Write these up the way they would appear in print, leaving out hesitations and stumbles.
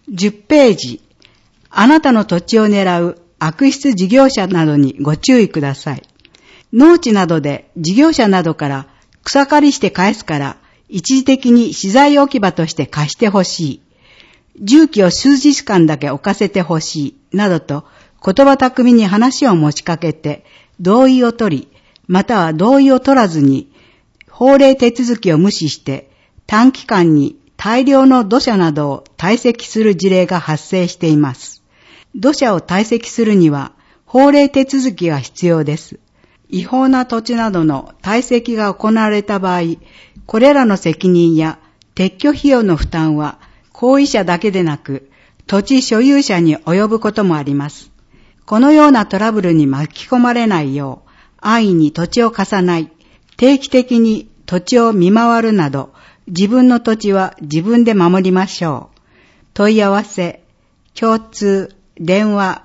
10ページ。あなたの土地を狙う悪質事業者などにご注意ください。農地などで事業者などから草刈りして返すから一時的に資材置き場として貸してほしい。重機を数日間だけ置かせてほしい。などと言葉巧みに話を持ちかけて同意を取り、または同意を取らずに法令手続きを無視して短期間に大量の土砂などを堆積する事例が発生しています。土砂を堆積するには法令手続きが必要です。違法な土地などの堆積が行われた場合、これらの責任や撤去費用の負担は行為者だけでなく土地所有者に及ぶこともあります。このようなトラブルに巻き込まれないよう、安易に土地を貸さない、定期的に土地を見回るなど、自分の土地は自分で守りましょう。問い合わせ、共通、電話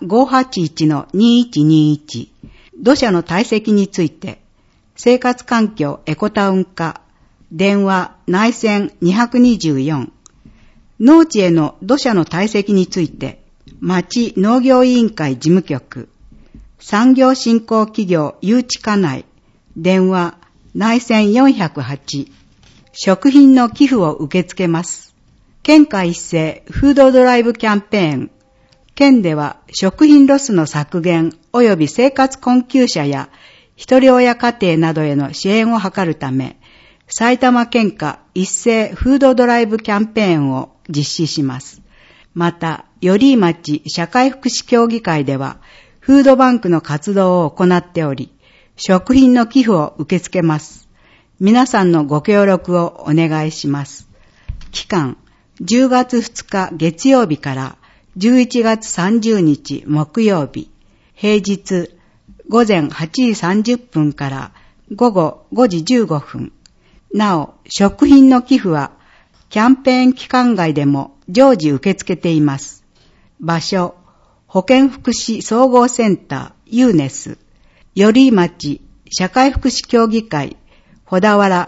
581-2121、土砂の堆積について、生活環境エコタウン化、電話内線224、農地への土砂の堆積について、町農業委員会事務局、産業振興企業誘致課内、電話内線408、食品の寄付を受け付けます。県下一斉フードドライブキャンペーン。県では食品ロスの削減及び生活困窮者や一人親家庭などへの支援を図るため、埼玉県下一斉フードドライブキャンペーンを実施します。また、寄居町社会福祉協議会では、フードバンクの活動を行っており、食品の寄付を受け付けます。皆さんのご協力をお願いします。期間、10月2日月曜日から11月30日木曜日、平日午前8時30分から午後5時15分。なお、食品の寄付はキャンペーン期間外でも常時受け付けています。場所、保健福祉総合センターユーネス、寄居町社会福祉協議会小田原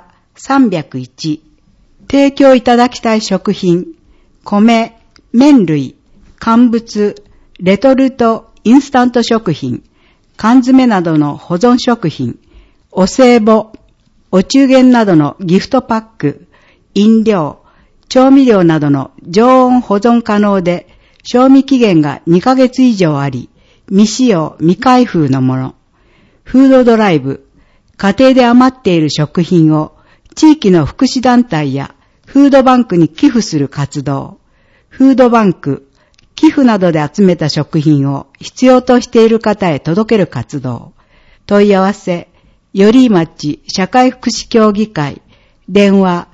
301。提供いただきたい食品、米、麺類、乾物、レトルト、インスタント食品、缶詰などの保存食品、お歳暮、お中元などのギフトパック、飲料、調味料などの常温保存可能で、賞味期限が2ヶ月以上あり、未使用、未開封のもの。フードドライブ、家庭で余っている食品を地域の福祉団体やフードバンクに寄付する活動。フードバンク、寄付などで集めた食品を必要としている方へ届ける活動。問い合わせ、寄居町社会福祉協議会、電話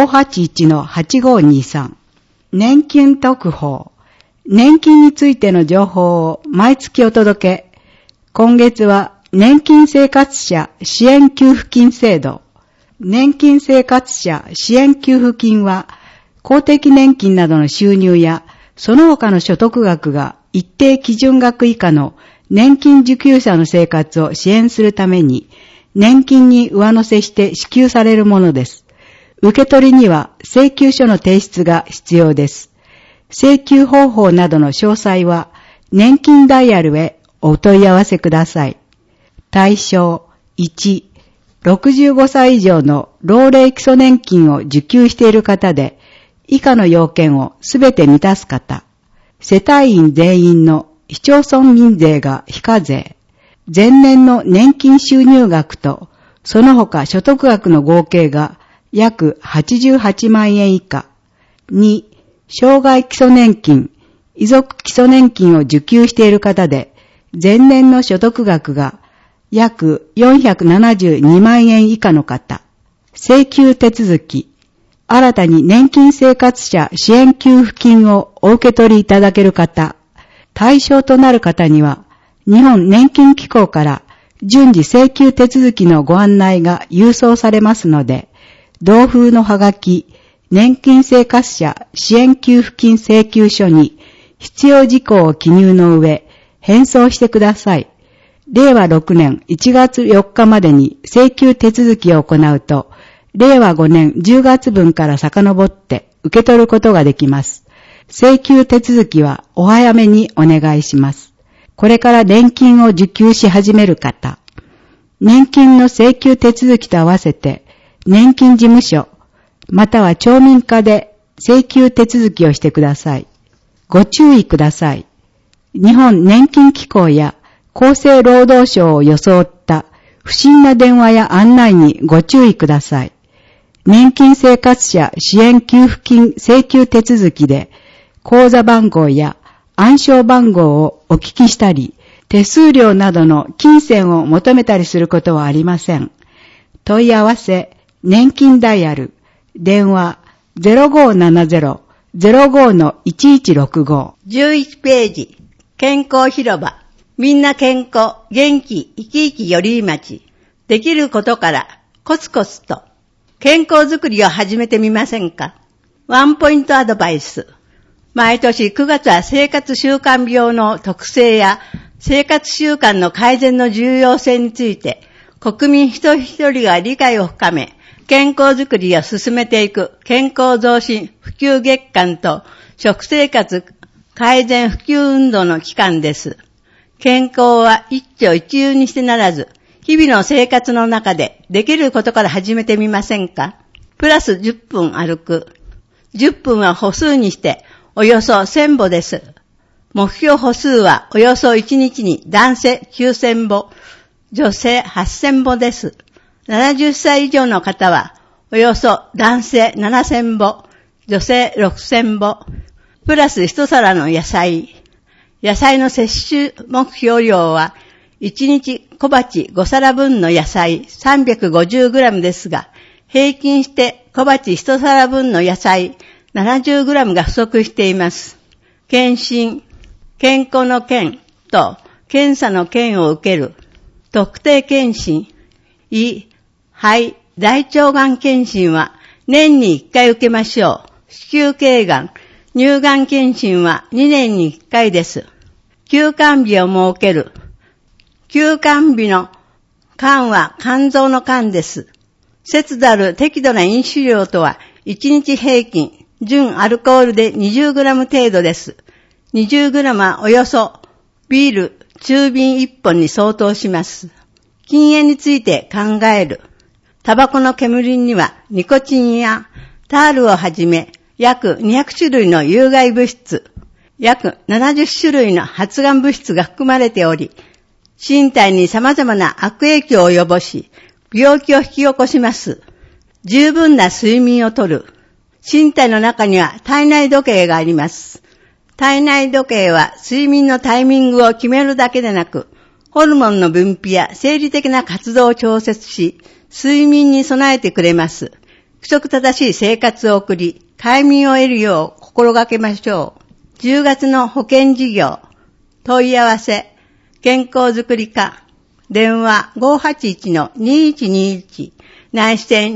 581-8523。年金特報。年金についての情報を毎月お届け。今月は年金生活者支援給付金制度。年金生活者支援給付金は、公的年金などの収入や、その他の所得額が一定基準額以下の年金受給者の生活を支援するために、年金に上乗せして支給されるものです。受け取りには請求書の提出が必要です。請求方法などの詳細は、年金ダイヤルへお問い合わせください。対象1、65歳以上の老齢基礎年金を受給している方で、以下の要件をすべて満たす方。世帯員全員の市町村民税が非課税。前年の年金収入額と、その他所得額の合計が約88万円以下。2、障害基礎年金、遺族基礎年金を受給している方で、前年の所得額が約472万円以下の方。請求手続き。新たに年金生活者支援給付金をお受け取りいただける方。対象となる方には、日本年金機構から順次請求手続きのご案内が郵送されますので、同封のはがき、年金生活者支援給付金請求書に必要事項を記入の上、返送してください。令和6年1月4日までに請求手続きを行うと、令和5年10月分から遡って受け取ることができます。 請求手続きはお早めにお願いします。これから年金を受給し始める方、年金の請求手続きと合わせて、年金事務所、または町民課で請求手続きをしてください。ご注意ください。日本年金機構や厚生労働省を装った不審な電話や案内にご注意ください。年金生活者支援給付金請求手続きで、口座番号や暗証番号をお聞きしたり、手数料などの金銭を求めたりすることはありません。問い合わせ、年金ダイヤル、電話 0570-05-1165。 11ページ、健康広場。みんな健康、元気、生き生きよりい町。できることからコツコツと健康づくりを始めてみませんか？ワンポイントアドバイス。毎年9月は生活習慣病の特性や生活習慣の改善の重要性について国民一人一人が理解を深め、健康づくりを進めていく健康増進普及月間と食生活改善普及運動の期間です。健康は一朝一夕にしてならず、日々の生活の中でできることから始めてみませんか？プラス10分歩く。10分は歩数にしておよそ1000歩です。目標歩数はおよそ1日に男性9000歩、女性8000歩です。70歳以上の方はおよそ男性7000歩、女性6000歩、プラス一皿の野菜。野菜の摂取目標量は1日小鉢5皿分の野菜 350g ですが、平均して小鉢1皿分の野菜 70g が不足しています。検診、健康の健と検査の健を受ける。特定検診、胃、肺、大腸がん検診は年に1回受けましょう。子宮頸がん、乳がん検診は2年に1回です。休肝日を設ける。休肝日の肝は肝臓の肝です。節度ある適度な飲酒量とは1日平均、純アルコールで 20g 程度です。20g はおよそビール中瓶1本に相当します。禁煙について考える。タバコの煙にはニコチンやタールをはじめ約200種類の有害物質、約70種類の発がん物質が含まれており、身体に様々な悪影響を及ぼし、病気を引き起こします。十分な睡眠をとる。身体の中には体内時計があります。体内時計は睡眠のタイミングを決めるだけでなく、ホルモンの分泌や生理的な活動を調節し、睡眠に備えてくれます。規則正しい生活を送り、快眠を得るよう心がけましょう。10月の保険事業、問い合わせ、健康づくり課、電話 581-2121、内線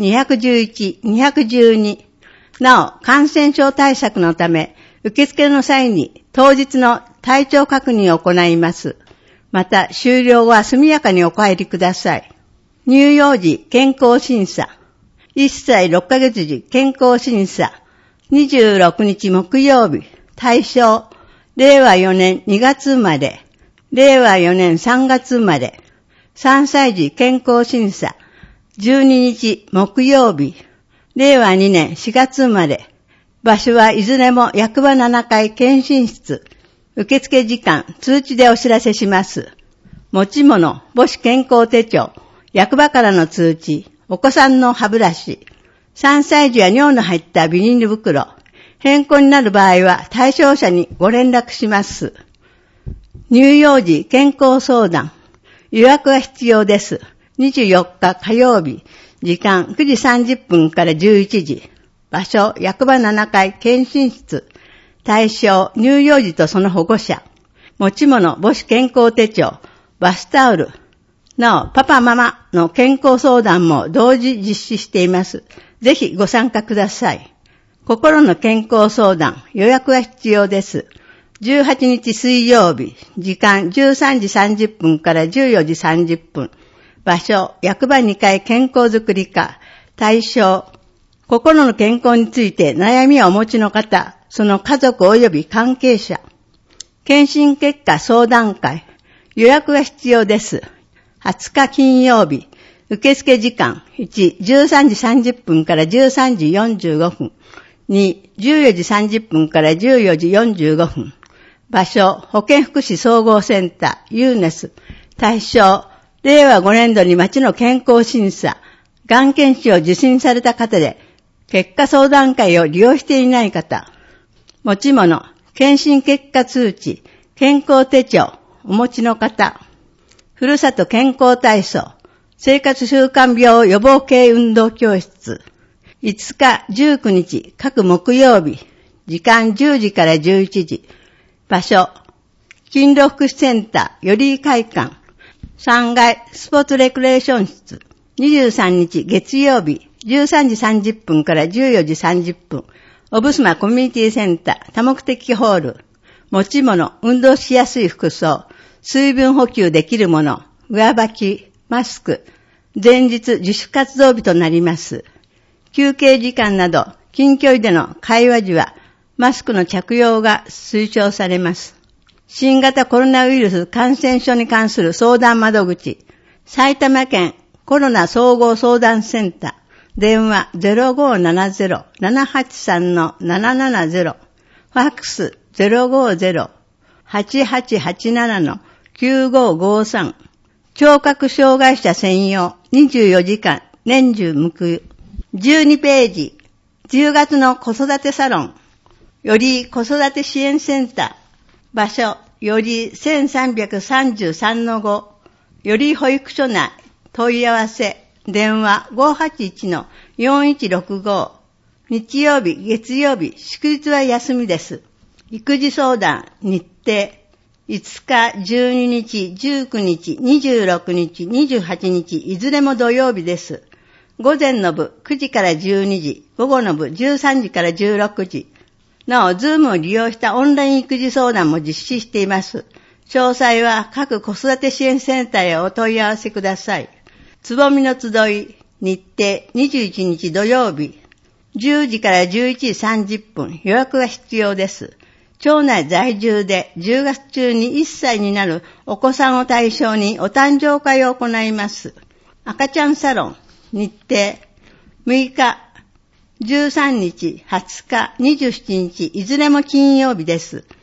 211-212。なお、感染症対策のため、受付の際に当日の体調確認を行います。また、終了後は速やかにお帰りください。乳幼児健康審査、1歳6ヶ月時健康審査、26日木曜日、対象、令和4年2月生まれ、令和4年3月生まれ、3歳児健康審査、12日木曜日、令和2年4月生まれ、場所はいずれも役場7階検診室、受付時間、通知でお知らせします。持ち物、母子健康手帳、役場からの通知、お子さんの歯ブラシ、3歳児は尿の入ったビニール袋、変更になる場合は対象者にご連絡します。乳幼児健康相談、予約が必要です。24日火曜日、時間9時30分から11時。場所、役場7階検診室。対象、乳幼児とその保護者。持ち物、母子健康手帳、バスタオル。なお、パパママの健康相談も同時実施しています。ぜひご参加ください。心の健康相談、予約が必要です。18日水曜日、時間13時30分から14時30分。場所、役場2階健康づくり課。対象、 心の健康について悩みをお持ちの方、その家族及び関係者、検診結果相談会、予約が必要です。20日金曜日、受付時間、1、13時30分から13時45分、2、14時30分から14時45分、場所、保健福祉総合センター、ユーネス、対象、令和5年度に町の健康審査、がん検診を受診された方で、結果相談会を利用していない方、持ち物、検診結果通知、健康手帳、お持ちの方、ふるさと健康体操、生活習慣病予防系運動教室、5日、19日、各木曜日、時間10時から11時、場所、勤労福祉センター、寄居会館、3階スポーツレクレーション室、23日月曜日、13時30分から14時30分、オブスマコミュニティセンター、多目的ホール、持ち物、運動しやすい服装、水分補給できるもの、上履き、マスク、前日自主活動日となります。休憩時間など、近距離での会話時は、マスクの着用が推奨されます。新型コロナウイルス感染症に関する相談窓口、埼玉県コロナ総合相談センター、電話 0570-783-770、ファックス 050-8887-9553、聴覚障害者専用24時間年中無休。12ページ、10月の子育てサロン、より子育て支援センター、場所、より 1333-5、より保育所内、問い合わせ、電話 581-4165、日曜日、月曜日、祝日は休みです。育児相談、日程、5日、12日、19日、26日、28日、いずれも土曜日です。午前の部9時から12時、午後の部13時から16時。なお、ズームを利用したオンライン育児相談も実施しています。詳細は各子育て支援センターへお問い合わせください。つぼみの集い、日程21日土曜日、10時から11時30分、予約が必要です。町内在住で10月中に1歳になるお子さんを対象にお誕生会を行います。赤ちゃんサロン、日程、6日、13日、20日、27日、いずれも金曜日です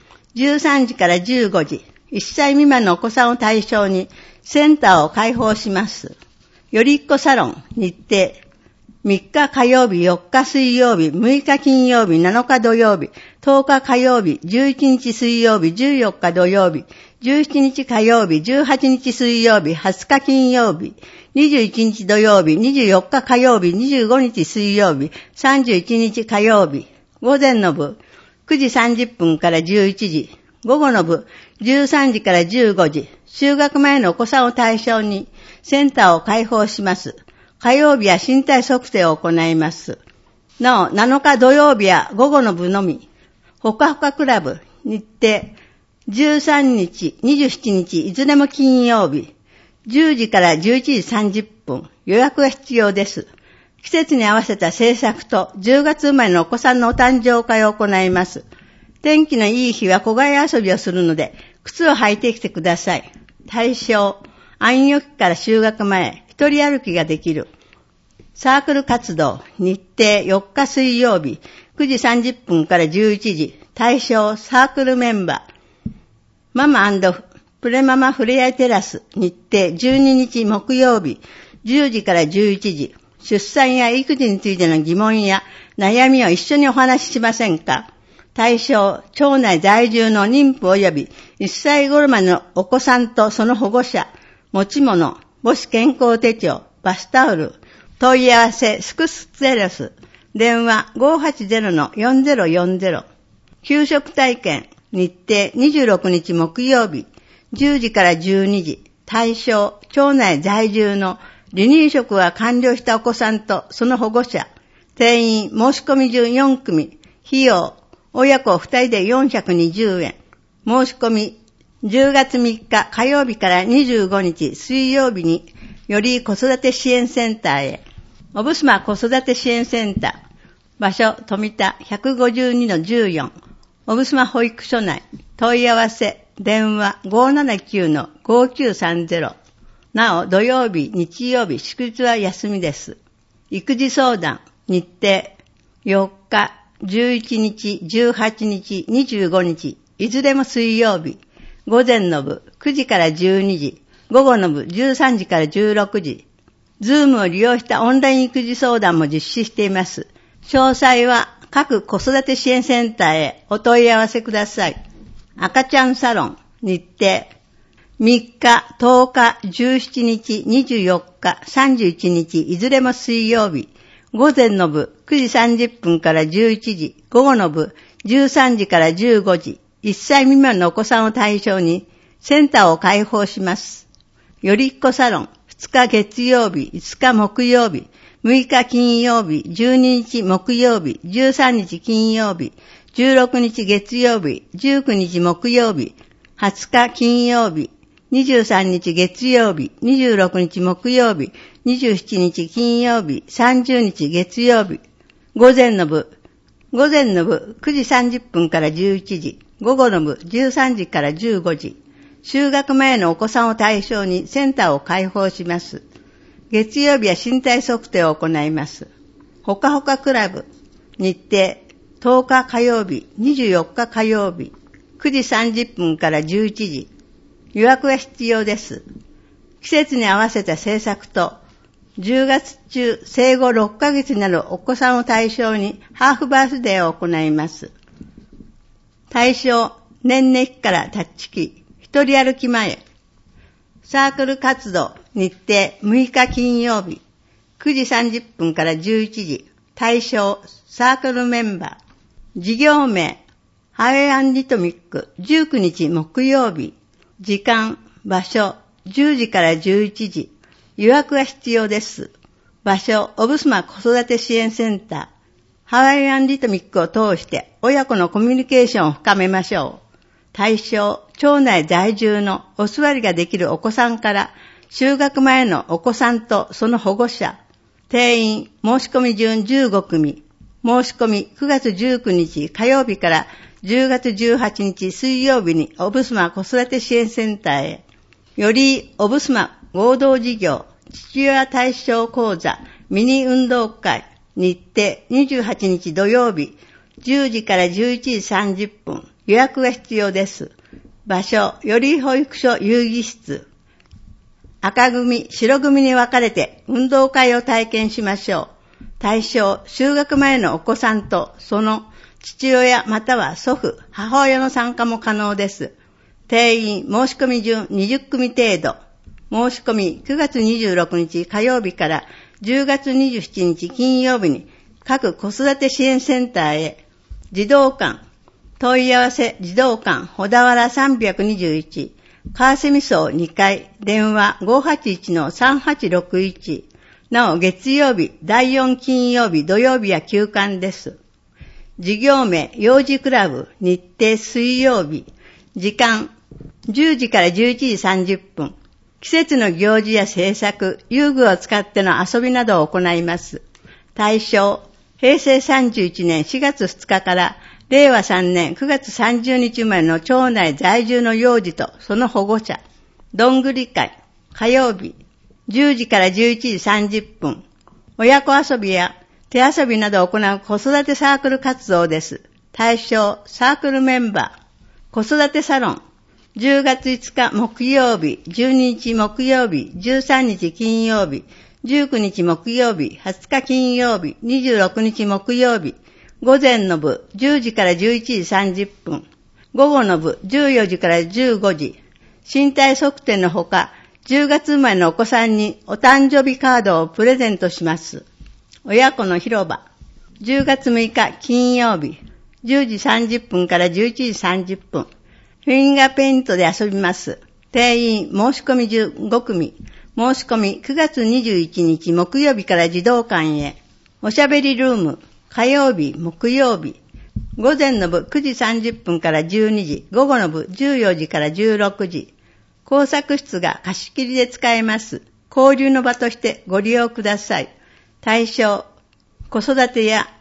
。13時から15時、1歳未満のお子さんを対象にセンターを開放します。よりっこサロン、日程、3日火曜日、4日水曜日、6日金曜日、7日土曜日、10日火曜日、11日水曜日、14日土曜日、17日火曜日、18日水曜日、20日金曜日、21日土曜日、24日火曜日、25日水曜日、31日火曜日、午前の部、9時30分から11時、午後の部、13時から15時、就学前のお子さんを対象にセンターを開放します。火曜日は身体測定を行います。なお、7日土曜日は午後の部のみ、ほかほかクラブ、日程、13日、27日、いずれも金曜日、10時から11時30分、予約が必要です。季節に合わせた制作と10月生まれのお子さんのお誕生会を行います。天気のいい日は小外遊びをするので、靴を履いてきてください。対象、安養期から就学前、一人歩きができる。サークル活動、日程4日水曜日、9時30分から11時、対象、サークルメンバー。ママ&プレママふれあいテラス、日程12日木曜日、10時から11時、出産や育児についての疑問や悩みを一緒にお話ししませんか？対象、町内在住の妊婦及び1歳頃までのお子さんとその保護者、持ち物、母子健康手帳、バスタオル、問い合わせ、スクスゼロス、電話 580-4040、給食体験、日程26日木曜日、10時から12時、対象、町内在住の離乳食が完了したお子さんとその保護者、定員申し込み順4組、費用、親子2人で420円、申し込み、10月3日火曜日から25日水曜日により子育て支援センターへ。オブスマ子育て支援センター、 場所、富田 152-14、おぶすま保育所内、問い合わせ、電話 579-5930。なお、土曜日、日曜日、祝日は休みです。育児相談、日程、4日、11日、18日、25日、いずれも水曜日、午前の部、9時から12時、午後の部、13時から16時、ズームを利用したオンライン育児相談も実施しています。詳細は各子育て支援センターへお問い合わせください。赤ちゃんサロン、日程、3日、10日、17日、24日、31日、いずれも水曜日、午前の部9時30分から11時、午後の部13時から15時、1歳未満のお子さんを対象にセンターを開放します。よりっこサロン、2日月曜日、5日木曜日、6日金曜日、12日木曜日、13日金曜日、16日月曜日、19日木曜日、20日金曜日、23日月曜日、26日木曜日、27日金曜日、30日月曜日、午前の部9時30分から11時、午後の部13時から15時、就学前のお子さんを対象にセンターを開放します。月曜日は身体測定を行います。ほかほかクラブ、日程、10日火曜日、24日火曜日、9時30分から11時、予約が必要です。季節に合わせた政策と、10月中生後6ヶ月になるお子さんを対象にハーフバースデーを行います。対象、年々期からタッチ期、一人歩き前。サークル活動、日程、6日金曜日、9時30分から11時。対象、サークルメンバー。事業名、ハウェイ&リトミック、19日木曜日。時間、場所、10時から11時。予約が必要です。場所、おぶすま子育て支援センター。ハワイアンリトミックを通して親子のコミュニケーションを深めましょう。対象、町内在住のお座りができるお子さんから就学前のお子さんとその保護者。定員、申し込み順15組。申し込み9月19日火曜日から10月18日水曜日におぶすま子育て支援センターへ。よりおぶすま合同事業父親対象講座ミニ運動会日程28日土曜日10時から11時30分予約が必要です。場所、より保育所遊戯室。赤組、白組に分かれて運動会を体験しましょう。対象、就学前のお子さんとその父親または祖父、母親の参加も可能です。定員、申し込み順20組程度。申し込み9月26日火曜日から10月27日金曜日に各子育て支援センターへ。児童館、問い合わせ児童館小田原321、川蝉荘2階、電話 581-3861。なお月曜日、第4金曜日、土曜日は休館です。事業名、幼児クラブ、日程水曜日。時間、10時から11時30分。季節の行事や制作、遊具を使っての遊びなどを行います。対象、平成31年4月2日から令和3年9月30日生まれの町内在住の幼児とその保護者。どんぐり会、火曜日、10時から11時30分。親子遊びや手遊びなどを行う子育てサークル活動です。対象、サークルメンバー。子育てサロン。10月5日木曜日、12日木曜日、13日金曜日、19日木曜日、20日金曜日、26日木曜日。午前の部10時から11時30分。午後の部14時から15時。身体測定のほか、10月生まれのお子さんにお誕生日カードをプレゼントします。親子の広場。10月6日金曜日。10時30分から11時30分。フィンガーペイントで遊びます。定員申し込み15組。申し込み9月21日木曜日から児童館へ。おしゃべりルーム。火曜日、木曜日。午前の部9時30分から12時。午後の部14時から16時。工作室が貸し切りで使えます。交流の場としてご利用ください。対象、子育てや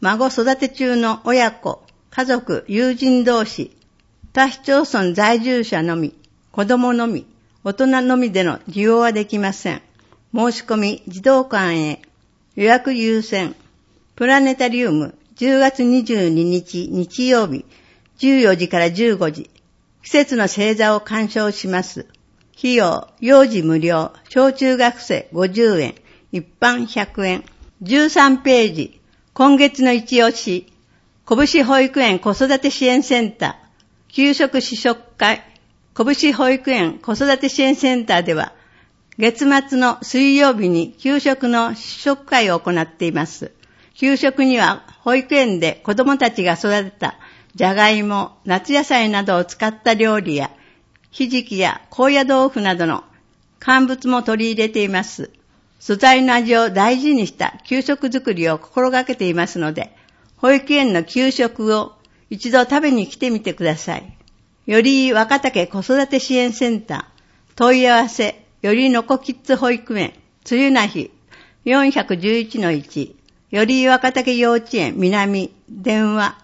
孫育て中の親子、家族、友人同士、他市町村在住者のみ、子供のみ、大人のみでの利用はできません。申し込み、児童館へ。予約優先。プラネタリウム、10月22日日曜日、14時から15時。季節の星座を鑑賞します。費用、幼児無料、小中学生50円、一般100円。13ページ。今月の一押し。拳保育園子育て支援センター。給食試食会。拳保育園子育て支援センターでは、月末の水曜日に給食の試食会を行っています。給食には保育園で子どもたちが育てたじゃがいも、夏野菜などを使った料理や、ひじきや高野豆腐などの乾物も取り入れています。素材の味を大事にした給食作りを心がけていますので、保育園の給食を一度食べに来てみてください。より若竹子育て支援センター、問い合わせ、よりのこキッズ保育園、梅雨な日、411-1、より若竹幼稚園南、電話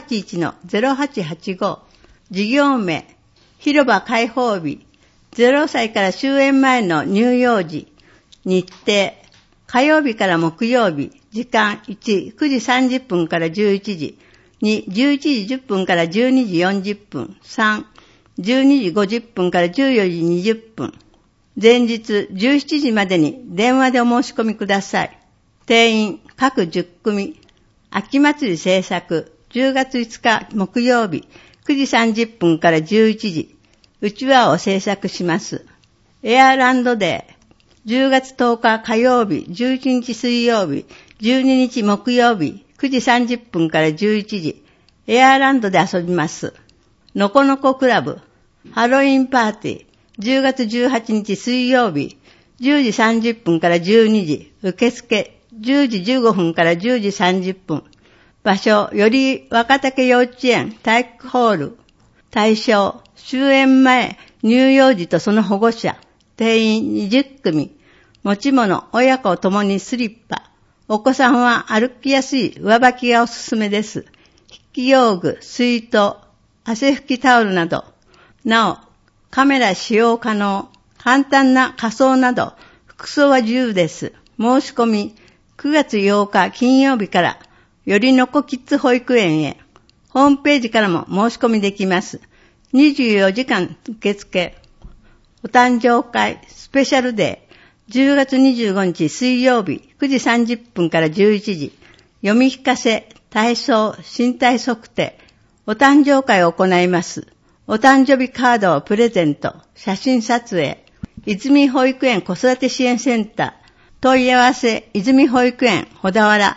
581-0885、事業名、広場開放日、0歳から終園前の乳幼児、日程、火曜日から木曜日、時間1、9時30分から11時、2、11時10分から12時40分、3、12時50分から14時20分、前日17時までに電話でお申し込みください。定員各10組。秋祭り制作10月5日木曜日9時30分から11時。うちわを制作します。エアランドデー10月10日火曜日11日水曜日12日木曜日9時30分から11時。エアランドで遊びます。のこのこクラブハロウィンパーティー10月18日水曜日10時30分から12時。受付10時15分から10時30分。場所、より若竹幼稚園体育ホール。対象、終園前、乳幼児とその保護者。定員20組。持ち物、親子ともにスリッパ。お子さんは歩きやすい上履きがおすすめです。筆記用具、水筒、汗拭きタオルなど。なお、カメラ使用可能。簡単な仮装など、服装は自由です。申し込み、9月8日金曜日から、よりのこキッズ保育園へ、ホームページからも申し込みできます。24時間受付。お誕生会スペシャルデー、10月25日水曜日9時30分から11時。読み聞かせ、体操、身体測定、お誕生会を行います。お誕生日カードをプレゼント、写真撮影。泉保育園子育て支援センター。問い合わせ、泉保育園小田原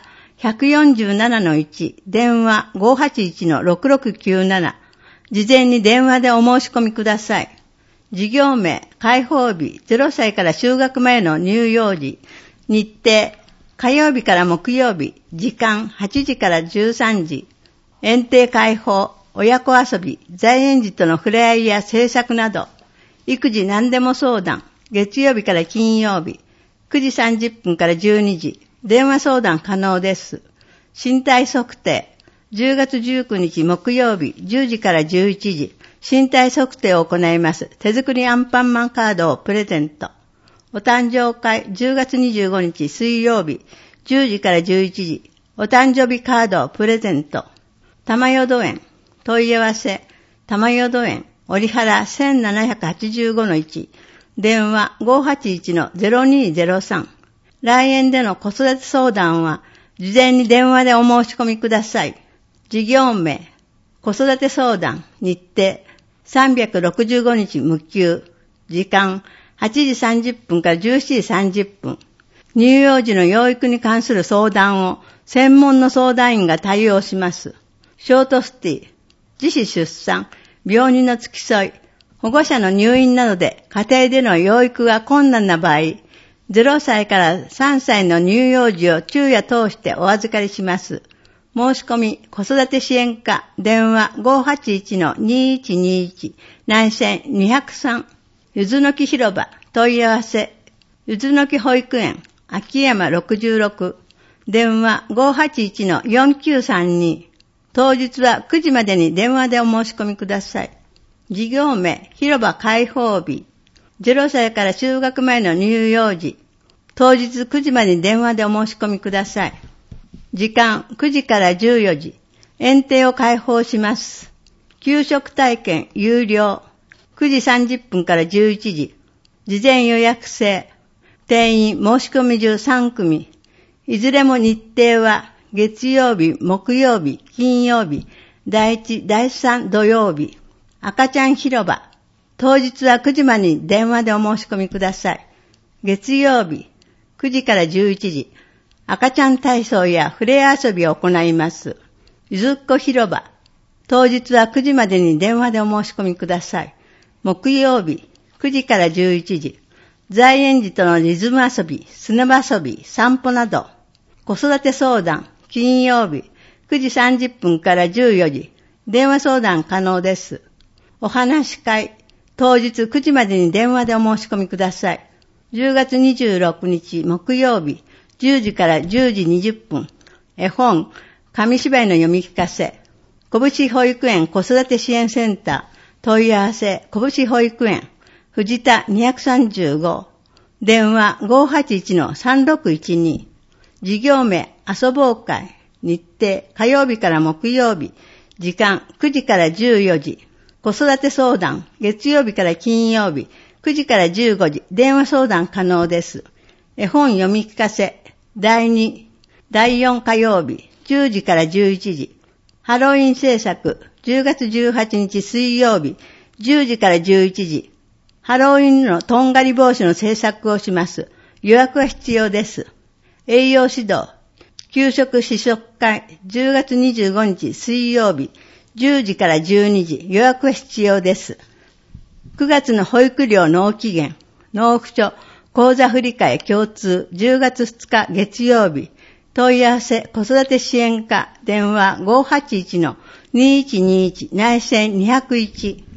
147-1、電話 581-6697。事前に電話でお申し込みください。事業名、開放日、0歳から就学前の乳幼児。日程、火曜日から木曜日、時間8時から13時。園庭開放、親子遊び、在園児との触れ合いや制作など。育児何でも相談、月曜日から金曜日。9時30分から12時。電話相談可能です。身体測定。10月19日木曜日10時から11時。身体測定を行います。手作りアンパンマンカードをプレゼント。お誕生会10月25日水曜日10時から11時。お誕生日カードをプレゼント。玉淀園。問い合わせ。玉淀園。折原 1785-1。電話 581-0203。来園での子育て相談は、事前に電話でお申し込みください。事業名、子育て相談、日程、365日無休、時間、8時30分から17時30分。乳幼児の養育に関する相談を、専門の相談員が対応します。ショートステイ、自死出産、病人の付き添い、保護者の入院などで家庭での養育が困難な場合、0歳から3歳の乳幼児を昼夜通してお預かりします。申し込み、子育て支援課、電話 581-2121、内線203、ゆずの木広場、問い合わせ、ゆずの木保育園、秋山66、 電話 581-4932。当日は9時までに電話でお申し込みください。事業名、広場開放日。0歳から就学前の乳幼児。当日9時までに電話でお申し込みください。時間9時から14時。園庭を開放します。給食体験有料。9時30分から11時。事前予約制。定員申し込み中3組。いずれも日程は月曜日、木曜日、金曜日、第1、第3土曜日。赤ちゃん広場。当日は9時までに電話でお申し込みください。月曜日、9時から11時。赤ちゃん体操や触れ遊びを行います。ゆずっこ広場。当日は9時までに電話でお申し込みください。木曜日、9時から11時。在園児とのリズム遊び、砂場遊び、散歩など。子育て相談、金曜日、9時30分から14時。電話相談可能です。お話し会、当日9時までに電話でお申し込みください。10月26日木曜日、10時から10時20分。絵本、紙芝居の読み聞かせ。拳保育園子育て支援センター。問い合わせ、拳保育園。藤田235。電話 581-3612。事業名、遊ぼう会。日程、火曜日から木曜日。時間、9時から14時。子育て相談、月曜日から金曜日。9時から15時。電話相談可能です。絵本読み聞かせ。第2、第4火曜日。10時から11時。ハロウィン制作。10月18日水曜日。10時から11時。ハロウィンのとんがり帽子の制作をします。予約は必要です。栄養指導。給食試食会。10月25日水曜日。10時から12時。予約は必要です。9月の保育料納期限。納付書。口座振替共通。10月2日月曜日。問い合わせ。子育て支援課。電話 581-2121 内線201。